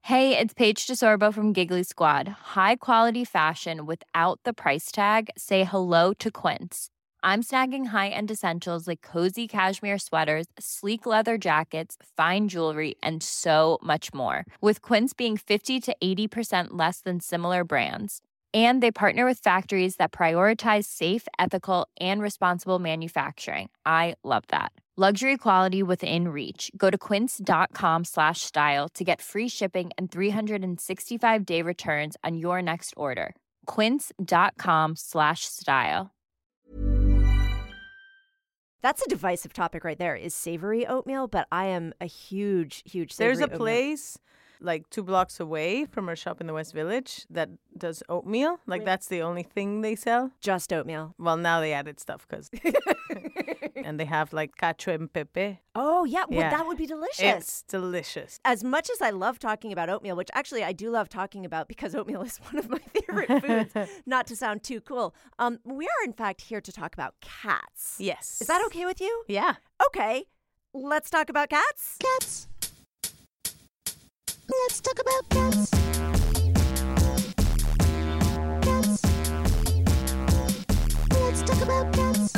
Hey, it's Paige DeSorbo from Giggly Squad. High quality fashion without the price tag. Say hello to Quince. I'm snagging high-end essentials like cozy cashmere sweaters, sleek leather jackets, fine jewelry, and so much more. With Quince being 50 to 80% less than similar brands. And they partner with factories that prioritize safe, ethical, and responsible manufacturing. I love that. Luxury quality within reach. Go to quince.com/style to get free shipping and 365-day returns on your next order. Quince.com/style. That's a divisive topic right there, is savory oatmeal, but I am a huge savory There's a oatmeal. place like 2 blocks away from our shop in the West Village that does oatmeal. Like, that's the only thing they sell. Just oatmeal. Well, now they added stuff because... and they have like cacio and pepe. Oh, yeah. Well, Yeah. that would be delicious. It's delicious. As much as I love talking about oatmeal, which actually I do love talking about because oatmeal is one of my favorite foods, not to sound too cool, we are, in fact, here to talk about cats. Yes. Is that okay with you? Yeah. Okay. Let's talk about cats. Cats. Let's talk about cats. Cats. Let's talk about cats.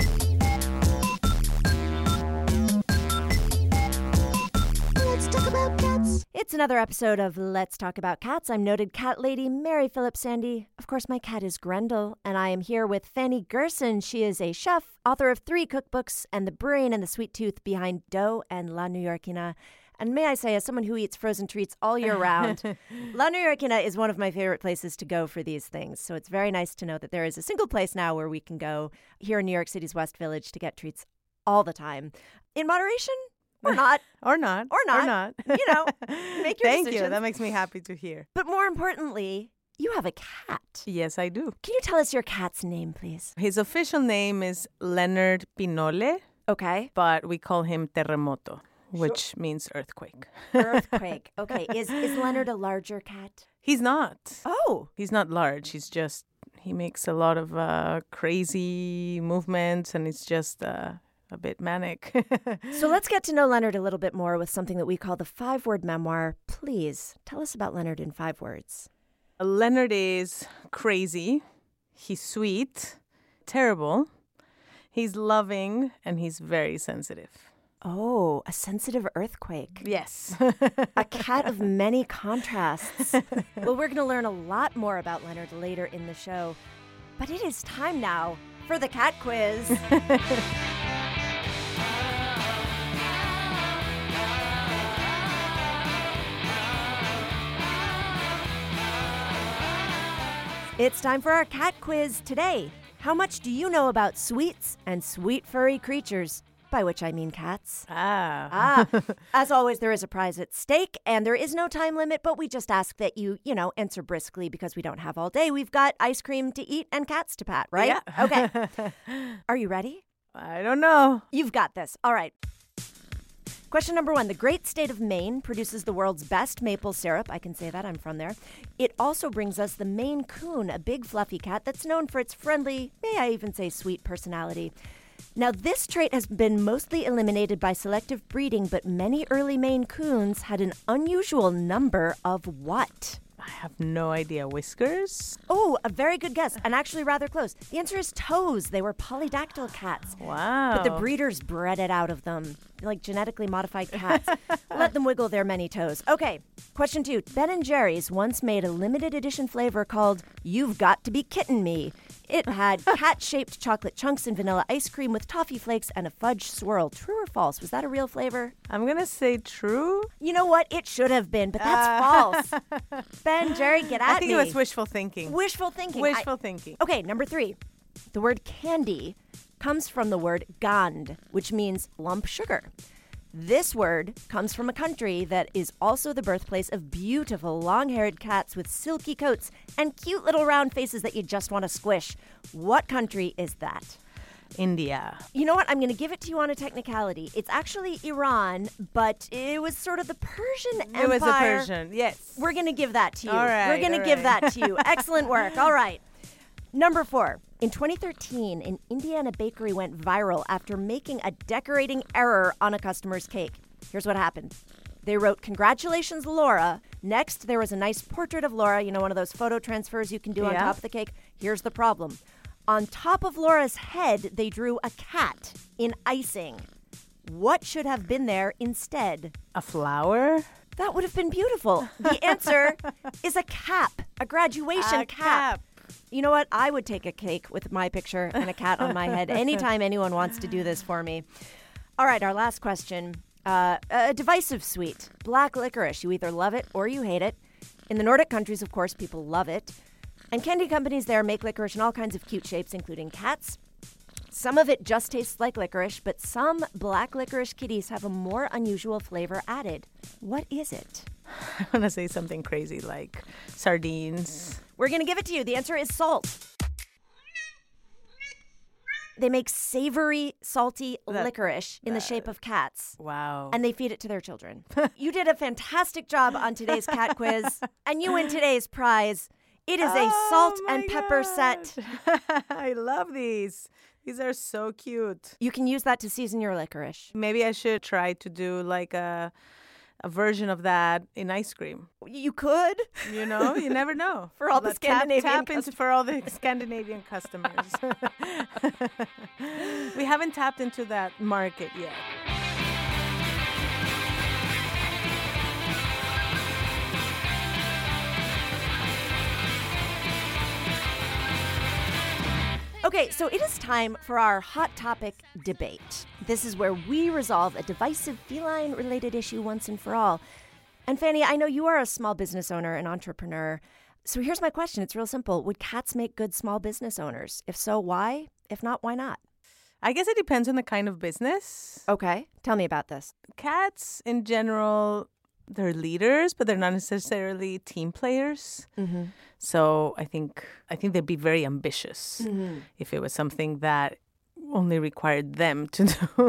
Let's talk about cats. It's another episode of Let's Talk About Cats. I'm noted cat lady Mary Phillips Sandy. Of course, my cat is Grendel, and I am here with Fanny Gerson. She is a chef, author of 3 cookbooks, and the brain and the sweet tooth behind Dough and La New-Yorkina. And may I say, as someone who eats frozen treats all year round, La New-Yorkina is one of my favorite places to go for these things. So it's very nice to know that there is a single place now where we can go here in New York City's West Village to get treats all the time. In moderation or not. Or not. Or not. You know, make your Thank decisions. you. That makes me happy to hear. But more importantly, you have a cat. Yes, I do. Can you tell us your cat's name, please? His official name is Leonard Pinole, Okay. but we call him Terremoto, which means earthquake. Earthquake. Okay. Is Leonard a larger cat? He's not. Oh. He's not large. He makes a lot of crazy movements, and it's just a bit manic. So let's get to know Leonard a little bit more with something that we call the 5-word memoir. Please tell us about Leonard in 5 words. Leonard is crazy. He's sweet, terrible. He's loving, and he's very sensitive. Oh, a sensitive earthquake. Yes. A cat of many contrasts. Well, we're going to learn a lot more about Leonard later in the show. But it is time now for the cat quiz. It's time for our cat quiz today. How much do you know about sweets and sweet furry creatures? By which I mean cats. As always, there is a prize at stake, and there is no time limit, but we just ask that you answer briskly because we don't have all day. We've got ice cream to eat and cats to pat, right? Yeah. Okay. Are you ready? I don't know. You've got this. All right. Question number 1. The great state of Maine produces the world's best maple syrup. I can say that. I'm from there. It also brings us the Maine Coon, a big fluffy cat that's known for its friendly, may I even say sweet personality. Now, this trait has been mostly eliminated by selective breeding, but many early Maine Coons had an unusual number of what? I have no idea. Whiskers? Oh, a very good guess, and actually rather close. The answer is toes. They were polydactyl cats. Wow. But the breeders bred it out of them, like genetically modified cats. Let them wiggle their many toes. Okay, question 2. Ben & Jerry's once made a limited edition flavor called You've Got to Be Kitten' Me. It had cat-shaped chocolate chunks and vanilla ice cream with toffee flakes and a fudge swirl. True or false? Was that a real flavor? I'm going to say true. You know what? It should have been, but that's false. Ben, Jerry, get at me. I think it was wishful thinking. Wishful thinking. Wishful thinking. Okay, number 3. The word candy comes from the word gand, which means lump sugar. This word comes from a country that is also the birthplace of beautiful long-haired cats with silky coats and cute little round faces that you just want to squish. What country is that? India. You know what? I'm going to give it to you on a technicality. It's actually Iran, but it was sort of the Persian Empire. It was a Persian, yes. We're going to give that to you. All right, We're going to all give right. that to you. Excellent work. All right. Number 4. In 2013, an Indiana bakery went viral after making a decorating error on a customer's cake. Here's what happened. They wrote, "Congratulations, Laura." Next, there was a nice portrait of Laura, one of those photo transfers you can do on Yeah. top of the cake. Here's the problem. On top of Laura's head, they drew a cat in icing. What should have been there instead? A flower? That would have been beautiful. The answer is a cap, a graduation A cap. You know what? I would take a cake with my picture and a cat on my head anytime anyone wants to do this for me. All right, our last question. A divisive sweet, black licorice. You either love it or you hate it. In the Nordic countries, of course, people love it. And candy companies there make licorice in all kinds of cute shapes, including cats. Some of it just tastes like licorice, but some black licorice kitties have a more unusual flavor added. What is it? I want to say something crazy like sardines. We're going to give it to you. The answer is salt. They make savory, salty licorice in the shape of cats. Wow. And they feed it to their children. You did a fantastic job on today's cat quiz, and you win today's prize. It is a salt and pepper set. I love these. These are so cute. You can use that to season your licorice. Maybe I should try to do like a version of that in ice cream. You could. You know, you never know. For all the Scandinavian tap into for all the Scandinavian customers. We haven't tapped into that market yet. Okay, so it is time for our hot topic debate. This is where we resolve a divisive feline-related issue once and for all. And Fanny, I know you are a small business owner, an entrepreneur. So here's my question. It's real simple. Would cats make good small business owners? If so, why? If not, why not? I guess it depends on the kind of business. Okay, tell me about this. Cats, in general, they're leaders, but they're not necessarily team players. Mm-hmm. So I think they'd be very ambitious if it was something that only required them to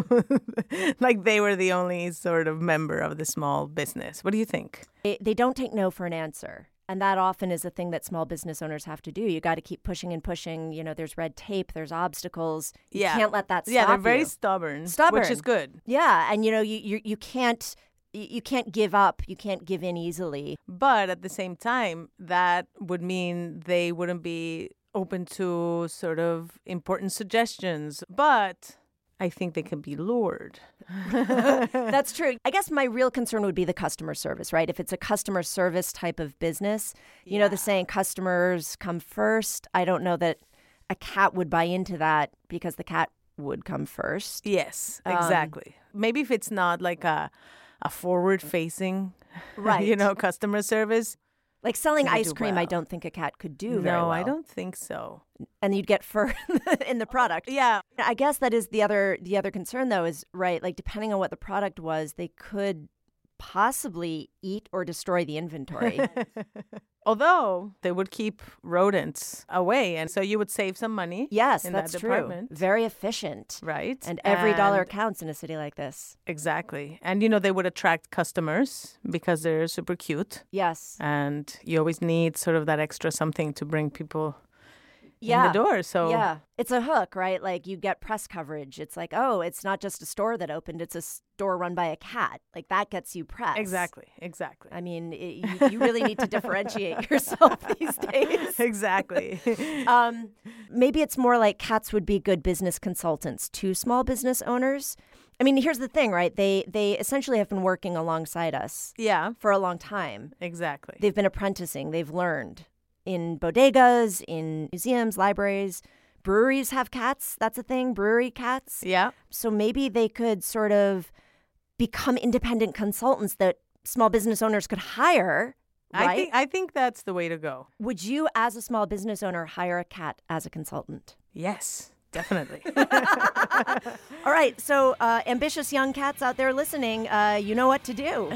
do. Like they were the only sort of member of the small business. What do you think? They don't take no for an answer. And that often is a thing that small business owners have to do. You got to keep pushing and pushing. You know, there's red tape, there's obstacles. You can't let that stop Yeah, they're very you. stubborn, Stubborn. which is good. Yeah, and you can't give up. You can't give in easily. But at the same time, that would mean they wouldn't be open to sort of important suggestions. But I think they can be lured. That's true. I guess my real concern would be the customer service, right? If it's a customer service type of business, you know, the saying customers come first. I don't know that a cat would buy into that because the cat would come first. Yes, exactly. Maybe if it's not like a forward-facing, Right. customer service. Like selling They would ice do cream, I well. don't think a cat could do very well. No, I don't think so. And you'd get fur in the product. Yeah. I guess that is the other concern, though, is, right, like depending on what the product was, they could possibly eat or destroy the inventory. Although they would keep rodents away. And so you would save some money. Yes, in that's that true. department. Very efficient. Right. And every dollar And- counts in a city like this. Exactly. And, they would attract customers because they're super cute. Yes. And you always need sort of that extra something to bring people Yeah. in the door. So Yeah. It's a hook, right? Like you get press coverage. It's like, oh, it's not just a store that opened. It's a store run by a cat. Like that gets you press. Exactly. I mean, you really need to differentiate yourself these days. Exactly. Maybe it's more like cats would be good business consultants to small business owners. I mean, here's the thing, right? They essentially have been working alongside us Yeah, for a long time. exactly. They've been apprenticing. They've learned in bodegas, in museums, libraries. Breweries have cats. That's a thing. Brewery cats. Yeah. So maybe they could sort of become independent consultants that small business owners could hire, right? I think that's the way to go. Would you, as a small business owner, hire a cat as a consultant? Yes, definitely. All right. So ambitious young cats out there listening, you know what to do.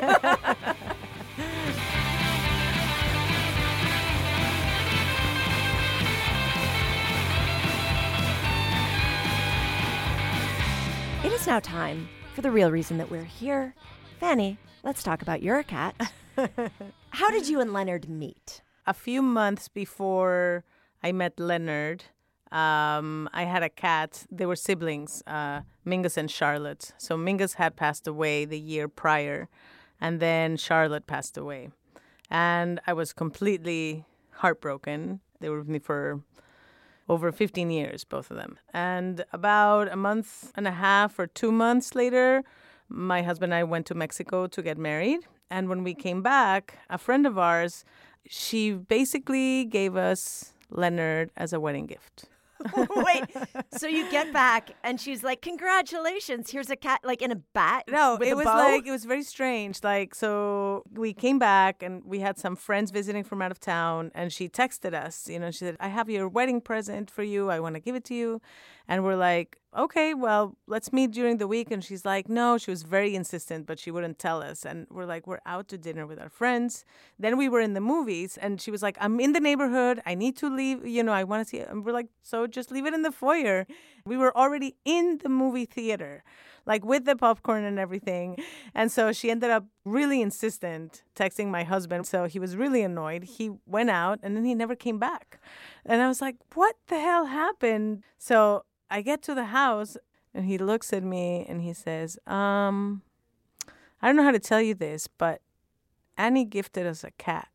It is now time for the real reason that we're here. Fanny, let's talk about your cat. How did you and Leonard meet? A few months before I met Leonard, I had a cat. They were siblings, Mingus and Charlotte. So Mingus had passed away the year prior, And then Charlotte passed away. And I was completely heartbroken. They were with me for over 15 years, both of them. And about a month and a half or 2 months later, my husband and I went to Mexico to get married. And when we came back, a friend of ours, she basically gave us Leonard as a wedding gift. Wait, so you get back and she's like, congratulations, here's a cat, like in a bat? No, with it a was bow? like, it was very strange. Like, so we came back and we had some friends visiting from out of town, and she texted us, you know, she said, I have your wedding present for you. I want to give it to you. And we're like, okay, well, let's meet during the week. And she's like, no, she was very insistent, but she wouldn't tell us. And we're like, we're out to dinner with our friends. Then we were in the movies, and she was like, I'm in the neighborhood. I need to leave. You know, I want to see it. And we're like, so just leave it in the foyer. We were already in the movie theater, like with the popcorn and everything. And so she ended up really insistent, texting my husband. So he was really annoyed. He went out and then he never came back. And I was like, what the hell happened? So I get to the house and he looks at me and he says, I don't know how to tell you this, but Annie gifted us a cat.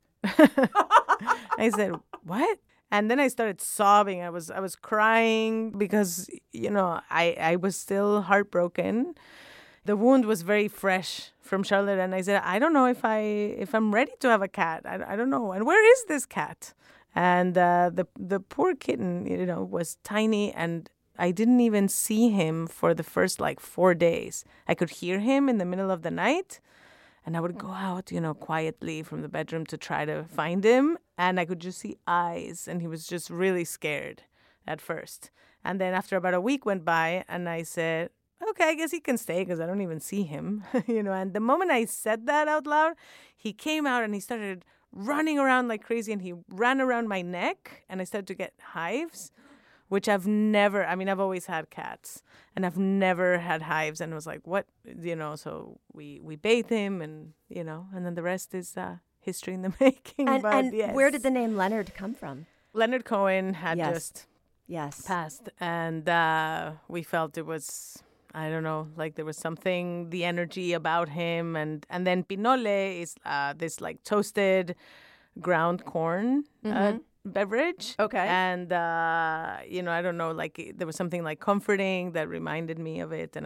I said, what? And then I started sobbing. I was crying because, you know, I was still heartbroken. The wound was very fresh from Charlotte, and I said, I don't know if I'm ready to have a cat. I don't know. And where is this cat? And the poor kitten, you know, was tiny, and I didn't even see him for the first 4 days. I could hear him in the middle of the night, and I would go out, you know, quietly from the bedroom to try to find him. And I could just see eyes, and he was just really scared at first. And then after about a week went by, and I said, okay, I guess he can stay because I don't even see him, you know. And the moment I said that out loud, he came out and he started running around like crazy, and he ran around my neck, and I started to get hives, which I've always had cats, and I've never had hives. And it was like, what, you know, so we bathed him, and, you know, and then the rest is history in the making. And yes. where did the name Leonard come from? Leonard Cohen had Yes. just passed, and we felt it was, I don't know, like there was something, the energy about him. And then pinole is this toasted ground corn beverage. Okay. And, you know, I don't know, there was something comforting that reminded me of it. And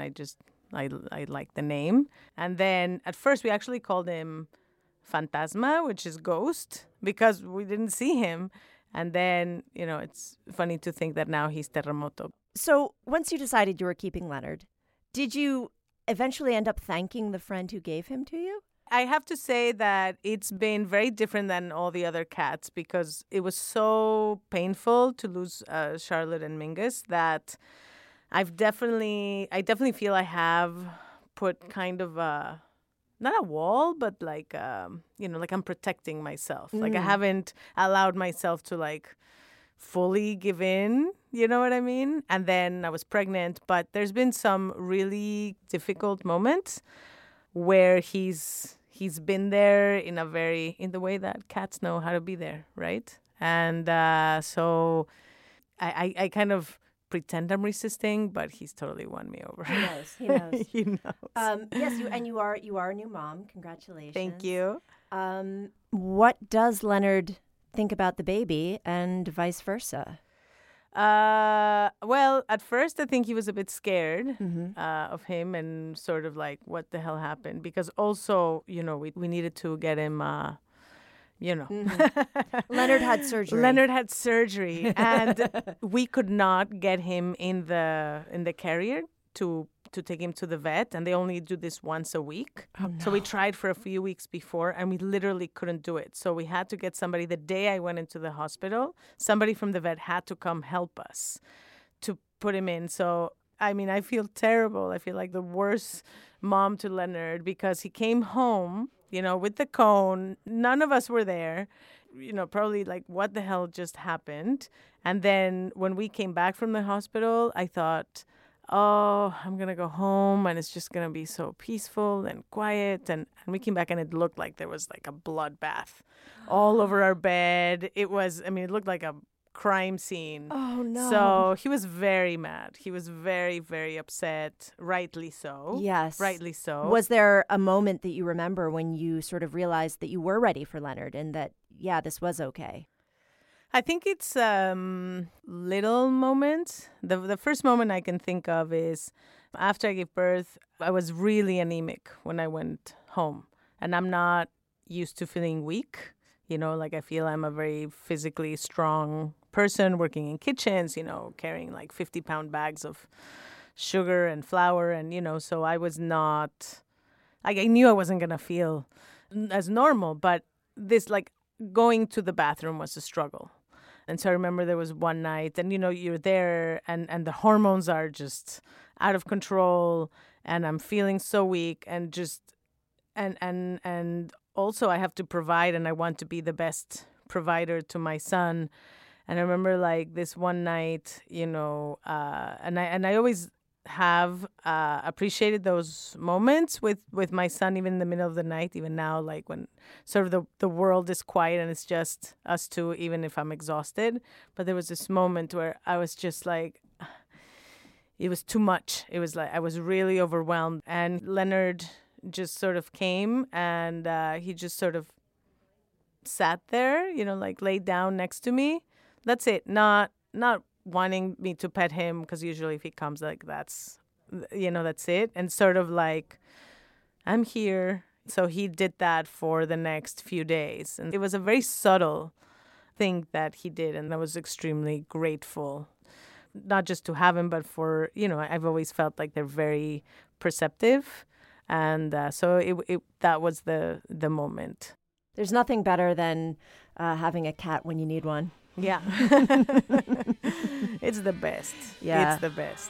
I liked the name. And then at first we actually called him Fantasma, which is ghost, because we didn't see him. And then, you know, it's funny to think that now he's Terremoto. So once you decided you were keeping Leonard, did you eventually end up thanking the friend who gave him to you? I have to say that it's been very different than all the other cats, because it was so painful to lose Charlotte and Mingus that I definitely feel I have put kind of not a wall, but you know, I'm protecting myself. I haven't allowed myself to fully give in, you know what I mean? And then I was pregnant, but there's been some really difficult moments where he's been there in the way that cats know how to be there, right? And so I kind of pretend I'm resisting, but he's totally won me over. He knows. He knows. He knows. Yes, you are a new mom. Congratulations. Thank you. What does Leonard think about the baby, and vice versa? Well, at first I think he was a bit scared of him, and sort of what the hell happened, because also, you know, we needed to get him you know. Leonard had surgery. Leonard had surgery, and we could not get him in the carrier to take him to the vet, and they only do this once a week. Oh, no. So we tried for a few weeks before, and we literally couldn't do it. So we had to get somebody. The day I went into the hospital, somebody from the vet had to come help us to put him in. So, I mean, I feel terrible. I feel like the worst mom to Leonard, because he came home, you know, with the cone. None of us were there. You know, probably what the hell just happened? And then when we came back from the hospital, I thought, oh, I'm going to go home and it's just going to be so peaceful and quiet. And we came back and it looked like there was a bloodbath all over our bed. It looked like a crime scene. Oh, no. So he was very mad. He was very, very upset. Rightly so. Yes. Rightly so. Was there a moment that you remember when you sort of realized that you were ready for Leonard and that, yeah, this was okay? I think it's little moments. The first moment I can think of is after I gave birth, I was really anemic when I went home. And I'm not used to feeling weak. You know, like I feel I'm a very physically strong person working in kitchens, you know, carrying like 50-pound bags of sugar and flour. And, you know, so I was not, like I knew I wasn't going to feel as normal. But this, like going to the bathroom was a struggle. And so I remember there was one night and, you know, you're there and the hormones are just out of control and I'm feeling so weak and just, and also I have to provide and I want to be the best provider to my son. And I remember like this one night, you know, and I always have appreciated those moments with my son, even in the middle of the night, even now, like when sort of the world is quiet and it's just us two, even if I'm exhausted. But there was this moment where I was just like, it was too much. It was like I was really overwhelmed. And Leonard just sort of came and he just sort of sat there, you know, like laid down next to me. That's it. Not wanting me to pet him, because usually if he comes, like that's, you know, that's it. And sort of like, I'm here. So he did that for the next few days. And it was a very subtle thing that he did. And I was extremely grateful, not just to have him, but for, you know, I've always felt like they're very perceptive. And so it that was the moment. There's nothing better than having a cat when you need one. Yeah. It's the best. Yeah. It's the best.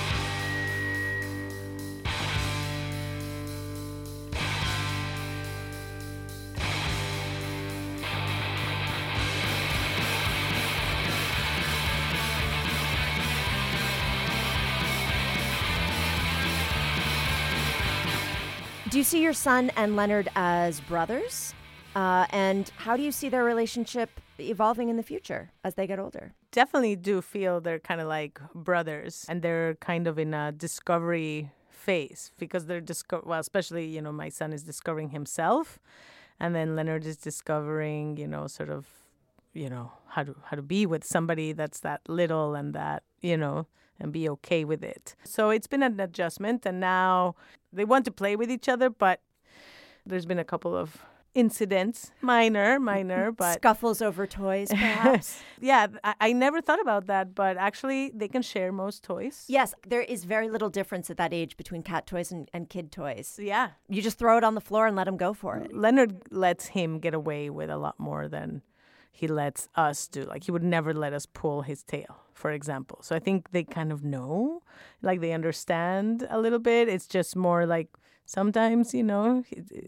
Do you see your son and Leonard as brothers? And how do you see their relationship evolving in the future as they get older? Definitely do feel they're kind of like brothers, and they're kind of in a discovery phase because they're well, especially, you know, my son is discovering himself, and then Leonard is discovering, you know, sort of, you know, how to be with somebody that's that little and that, you know, and be okay with it. So it's been an adjustment, and now they want to play with each other, but there's been a couple of incidents, minor, but scuffles over toys, perhaps. Yeah, I never thought about that, but actually they can share most toys. Yes, there is very little difference at that age between cat toys and kid toys. Yeah. You just throw it on the floor and let him go for it. Leonard lets him get away with a lot more than he lets us do. Like, he would never let us pull his tail, for example. So I think they kind of know, like they understand a little bit. It's just more like sometimes, you know,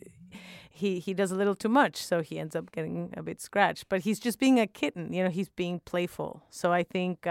he does a little too much, so he ends up getting a bit scratched. But he's just being a kitten, you know, he's being playful. So I think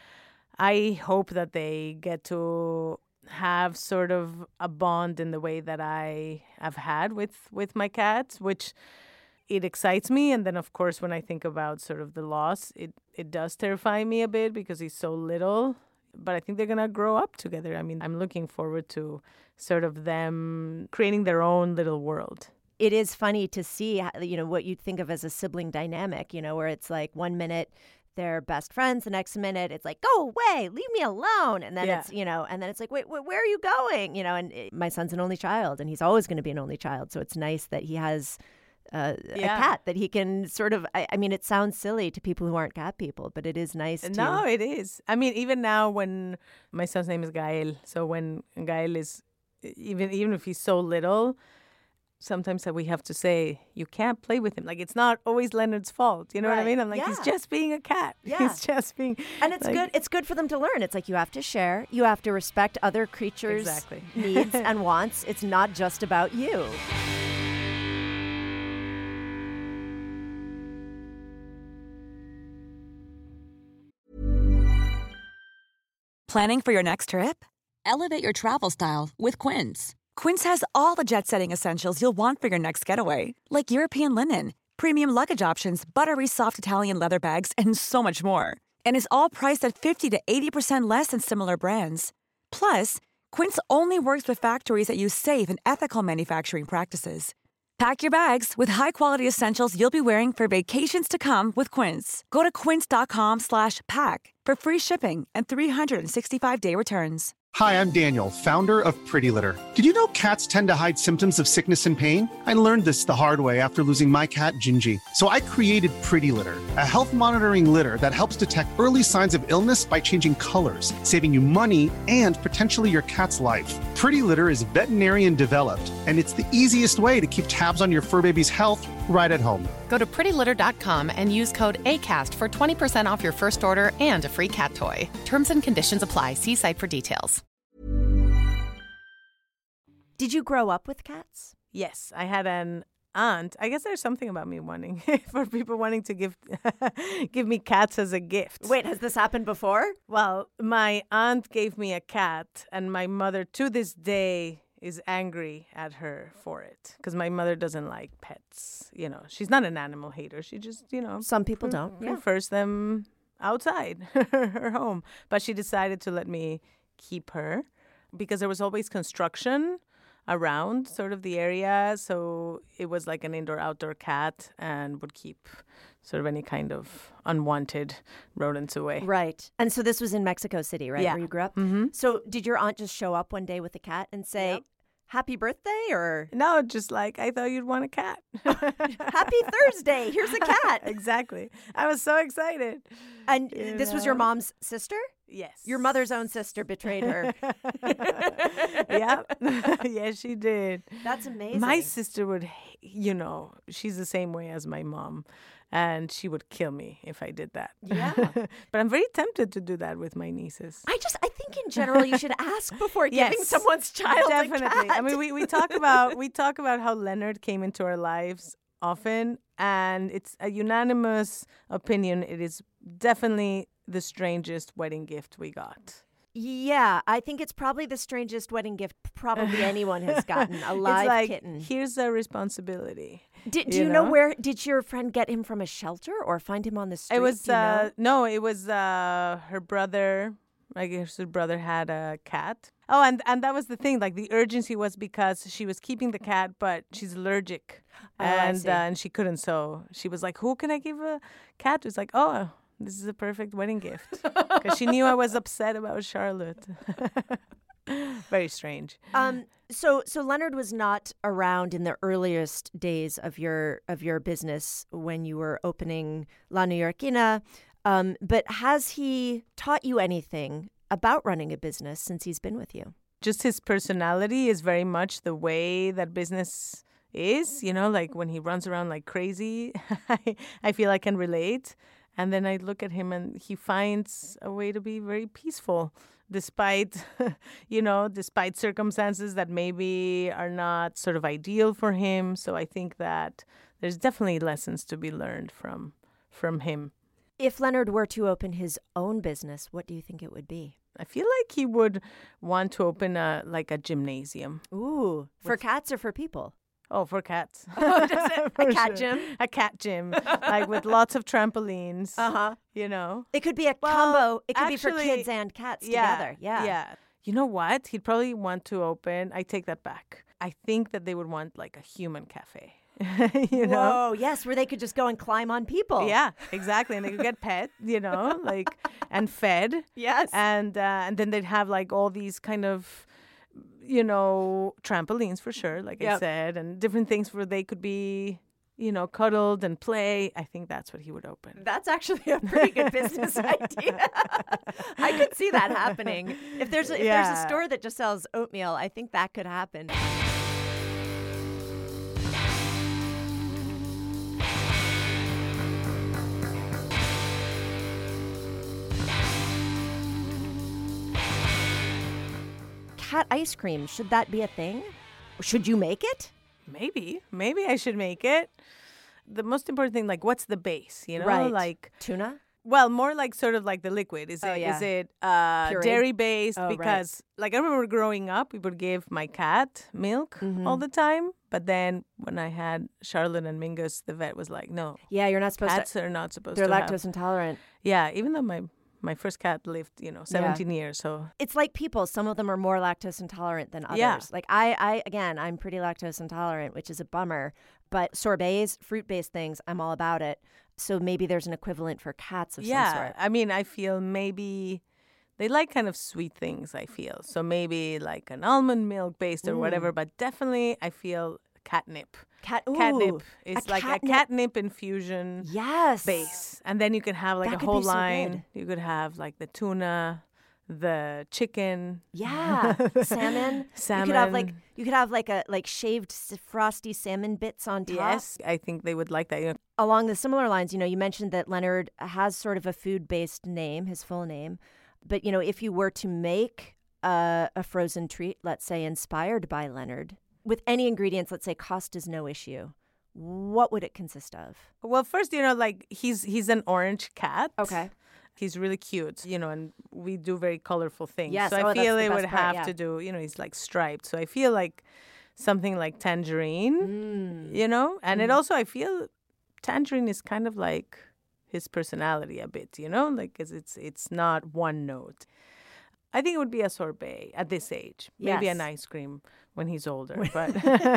I hope that they get to have sort of a bond in the way that I have had with my cats, which it excites me. And then, of course, when I think about sort of the loss, it does terrify me a bit because he's so little. But I think they're going to grow up together. I mean, I'm looking forward to sort of them creating their own little world. It is funny to see, you know, what you'd think of as a sibling dynamic, you know, where it's like 1 minute they're best friends, the next minute it's like, go away, leave me alone. And then it's, you know, and then it's like, wait, where are you going? You know, and my son's an only child and he's always going to be an only child. So it's nice that he has a cat that he can sort of, I mean, it sounds silly to people who aren't cat people, but it is nice to... No, it is. I mean, even now when my son's name is Gael, so when Gael is, even if he's so little, sometimes we have to say, you can't play with him. Like, it's not always Leonard's fault. You know what I mean? I'm like, he's just being a cat. Yeah. He's just being... And it's good. It's good for them to learn. It's like you have to share. You have to respect other creatures' needs and wants. It's not just about you. Planning for your next trip? Elevate your travel style with Quince. Quince has all the jet-setting essentials you'll want for your next getaway, like European linen, premium luggage options, buttery soft Italian leather bags, and so much more. And is all priced at 50 to 80% less than similar brands. Plus, Quince only works with factories that use safe and ethical manufacturing practices. Pack your bags with high-quality essentials you'll be wearing for vacations to come with Quince. Go to quince.com/pack for free shipping and 365-day returns. Hi, I'm Daniel, founder of Pretty Litter. Did you know cats tend to hide symptoms of sickness and pain? I learned this the hard way after losing my cat, Gingy. So I created Pretty Litter, a health monitoring litter that helps detect early signs of illness by changing colors, saving you money and potentially your cat's life. Pretty Litter is veterinarian developed, and it's the easiest way to keep tabs on your fur baby's health right at home. Go to prettylitter.com and use code ACAST for 20% off your first order and a free cat toy. Terms and conditions apply. See site for details. Did you grow up with cats? Yes, I had an aunt. I guess there's something about me wanting for people wanting to give give me cats as a gift. Wait, has this happened before? Well, my aunt gave me a cat, and my mother to this day is angry at her for it because my mother doesn't like pets. You know, she's not an animal hater. She just, Some people don't. Yeah. prefers them outside her home. But she decided to let me keep her because there was always construction around sort of the area. So it was like an indoor-outdoor cat and would keep sort of any kind of unwanted rodents away. Right. And so this was in Mexico City, right? Yeah. Where you grew up? Mm-hmm. So did your aunt just show up one day with a cat and say, happy birthday, or No, just like, I thought you'd want a cat. happy Thursday, here's a cat? Exactly. I was so excited. And this was your mom's sister? Yes. Your mother's own sister betrayed her. Yeah. Yes, she did. That's amazing. My sister would, she's the same way as my mom. And she would kill me if I did that. Yeah. But I'm very tempted to do that with my nieces. I think in general you should ask before giving Yes, someone's child definitely. a cat. I mean, we talk about how Leonard came into our lives often, and it's a unanimous opinion. It is definitely the strangest wedding gift we got. Yeah, I think it's probably the strangest wedding gift probably anyone has gotten, a live it's like, kitten. Here's a responsibility. Do you know where, did your friend get him from a shelter or find him on the street? It was, Do you know? no, it was her brother. I guess her brother had a cat. Oh, and that was the thing. Like, the urgency was because she was keeping the cat, but she's allergic. Oh, I see. And she couldn't. So she was like, who can I give a cat to? It's like, oh, this is a perfect wedding gift. Because she knew I was upset about Charlotte. Very strange. So Leonard was not around in the earliest days of your business when you were opening La Neoyorquina, but has he taught you anything about running a business since he's been with you? Just his personality is very much the way that business is, like when he runs around like crazy, I feel I can relate. And then I look at him and he finds a way to be very peaceful despite, despite circumstances that maybe are not sort of ideal for him. So I think that there's definitely lessons to be learned from him. If Leonard were to open his own business, what do you think it would be? I feel like he would want to open a gymnasium. Ooh, for cats or for people? Oh, for cats. Oh, just a cat gym? A cat gym, like with lots of trampolines. Uh-huh. It could be a combo. It could be for actually, kids and cats together. Yeah. Yeah. You know what? He'd probably want to open, I take that back. I think that they would want like a human cafe. Whoa, yes, where they could just go and climb on people. Yeah, exactly. And they could get pet, and fed. Yes. And then they'd have like all these kind of, trampolines for sure, like I said, and different things where they could be, cuddled and play. I think that's what he would open. That's actually a pretty good business idea. I could see that happening. If there's a store that just sells oatmeal, I think that could happen. Cat ice cream, should that be a thing? Should you make it? Maybe I should make it. The most important thing, like, what's the base? Right. Like Tuna? Well, more like sort of like the liquid. Is it Pureed? dairy based? Oh, right. Because like I remember growing up, we would give my cat milk Mm-hmm. all the time. But then when I had Charlotte and Mingus, the vet was like, no, Yeah, you're not supposed cats to. are not supposed They're to have. lactose intolerant. Yeah, even though my first cat lived, 17 years. So It's like people. Some of them are more lactose intolerant than others. Yeah. Like I'm pretty lactose intolerant, which is a bummer. But sorbets, fruit-based things, I'm all about it. So maybe there's an equivalent for cats of some sort. I mean, I feel maybe they like kind of sweet things, I feel. So maybe like an almond milk based or whatever. But definitely I feel catnip. Catnip is like a catnip infusion Yes. base. And then you could have like That a could whole be so line. good. You could have like the tuna, the chicken. Yeah, salmon. Salmon. You could have like shaved frosty salmon bits on top. Yes, I think they would like that. Along the similar lines, you mentioned that Leonard has sort of a food-based name, his full name. But if you were to make a frozen treat, let's say inspired by Leonard, with any ingredients, let's say cost is no issue, what would it consist of? Well, first, like he's an orange cat. Okay. He's really cute, and we do very colorful things. Yes, so I that's feel the it best would part, have yeah. to do, he's like striped. So I feel like something like tangerine, and it also, I feel tangerine is kind of like his personality a bit, like 'cause it's not one note. I think it would be a sorbet at this age, maybe Yes. an ice cream when he's older, but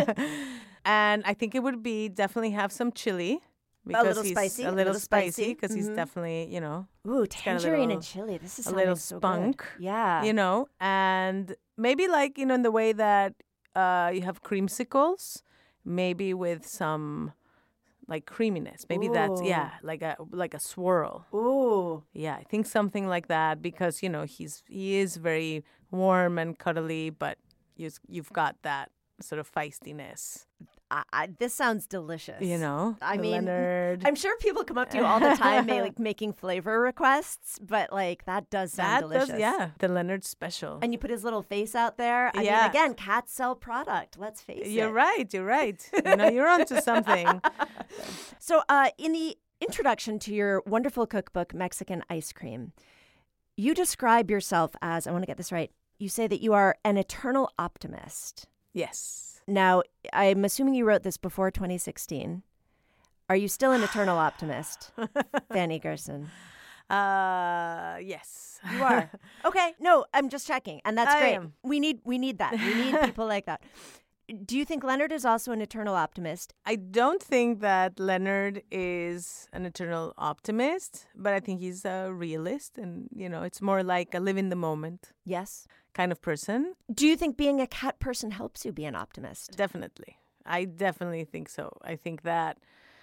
and I think it would be definitely have some chili. Because little he's spicy, a little spicy because he's definitely, Ooh, got a tangerine little- and chili. This is a sounding little so spunk, good. Yeah. And maybe like, in the way that you have creamsicles, maybe with some like creaminess. Maybe that's, Ooh. like a swirl. Ooh. Yeah, I think something like that because, he is very warm and cuddly, but you've got that sort of feistiness, This sounds delicious. I mean, Leonard. I'm sure people come up to you all the time making flavor requests, but that does sound delicious. The Leonard special. And you put his little face out there. I mean, Yeah. again, cats sell product. Let's face it. You're right. You're onto something. So, in the introduction to your wonderful cookbook, Mexican Ice Cream, you describe yourself as, I want to get this right, you say that you are an eternal optimist. Yes. Now, I'm assuming you wrote this before 2016. Are you still an eternal optimist, Fanny Gerson? Yes. You are. Okay. No, I'm just checking. And that's I great. am. We need that. We need people like that. Do you think Leonard is also an eternal optimist? I don't think that Leonard is an eternal optimist, but I think he's a realist and, it's more like a live in the moment Yes. kind of person. Do you think being a cat person helps you be an optimist? Definitely. I definitely think so. I think that,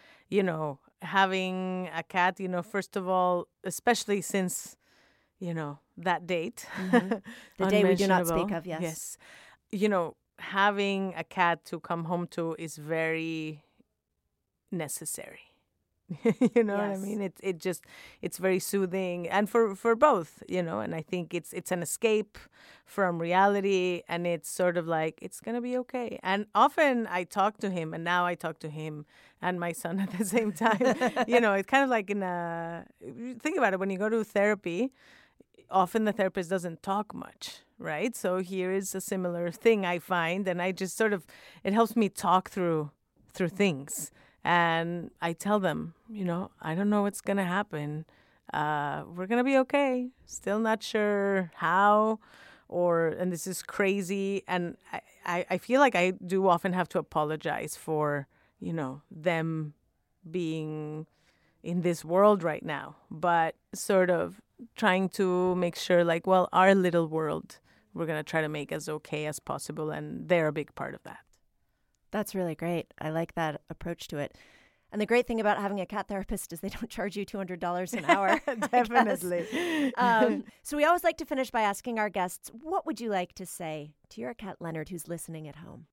having a cat, first of all, especially since, that date. The day we do not speak unmentionable. of, yes. Yes. Having a cat to come home to is very necessary. You know what I Yes. mean? It's very soothing and for both, and I think it's an escape from reality and it's sort of like it's gonna be okay. And often I talk to him and now I talk to him and my son at the same time. It's kind of like think about it, when you go to therapy, often the therapist doesn't talk much, right? So here is a similar thing I find, and I just sort of, it helps me talk through things. And I tell them, I don't know what's going to happen. We're going to be okay. Still not sure how, and this is crazy. And I feel like I do often have to apologize for, them being in this world right now, but sort of trying to make sure our little world, we're going to try to make as okay as possible. And they're a big part of that. That's really great. I like that approach to it. And the great thing about having a cat therapist is they don't charge you $200 an hour. Definitely. So we always like to finish by asking our guests, what would you like to say to your cat Leonard who's listening at home?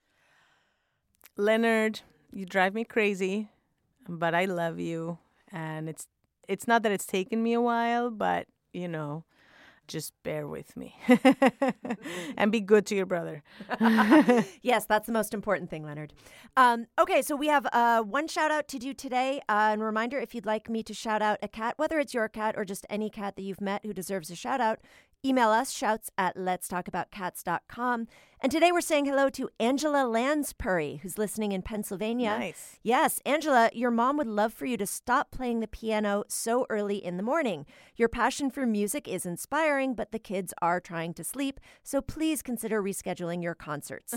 Leonard, you drive me crazy, but I love you. And it's not that it's taken me a while, but, just bear with me. And be good to your brother. Yes, that's the most important thing, Leonard. Okay, so we have one shout out to do today. And a reminder, if you'd like me to shout out a cat, whether it's your cat or just any cat that you've met who deserves a shout out, email us, shouts@letstalkaboutcats.com. And today we're saying hello to Angela Lansbury, who's listening in Pennsylvania. Nice. Yes, Angela, your mom would love for you to stop playing the piano so early in the morning. Your passion for music is inspiring, but the kids are trying to sleep, so please consider rescheduling your concerts.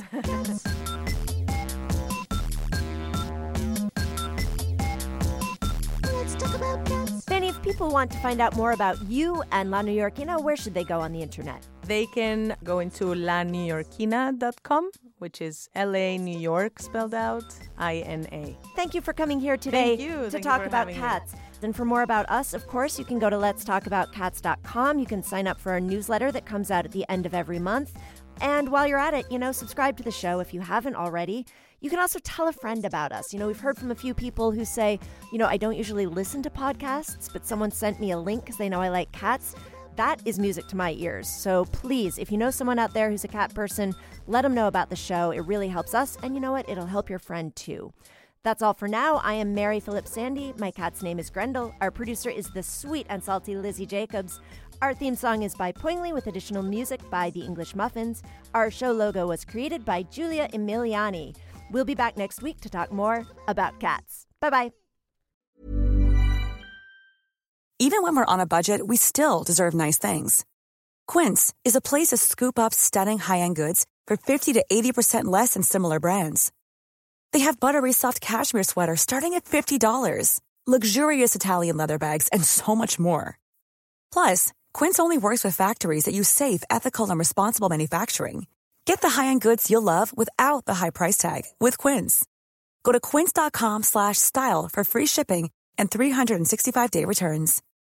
Let's talk about cats. Fanny, if people want to find out more about you and La Newyorkina, where should they go on the internet? They can go into lanewyorkina.com, which is L-A, New York, spelled out, I-N-A. Thank you for coming here today Thank you. to Thank you talk for about having me. cats. And for more about us, of course, you can go to letstalkaboutcats.com. You can sign up for our newsletter that comes out at the end of every month. And while you're at it, subscribe to the show if you haven't already. You can also tell a friend about us. We've heard from a few people who say, I don't usually listen to podcasts, but someone sent me a link because they know I like cats. That is music to my ears. So please, if you know someone out there who's a cat person, let them know about the show. It really helps us. And you know what? It'll help your friend too. That's all for now. I am Mary Phillips Sandy. My cat's name is Grendel. Our producer is the sweet and salty Lizzie Jacobs. Our theme song is by Poingley with additional music by The English Muffins. Our show logo was created by Julia Emiliani. We'll be back next week to talk more about cats. Bye-bye. Even when we're on a budget, we still deserve nice things. Quince is a place to scoop up stunning high-end goods for 50 to 80% less than similar brands. They have buttery soft cashmere sweaters starting at $50, luxurious Italian leather bags, and so much more. Plus, Quince only works with factories that use safe, ethical, and responsible manufacturing. Get the high-end goods you'll love without the high price tag with Quince. Go to quince.com/style for free shipping and 365-day returns.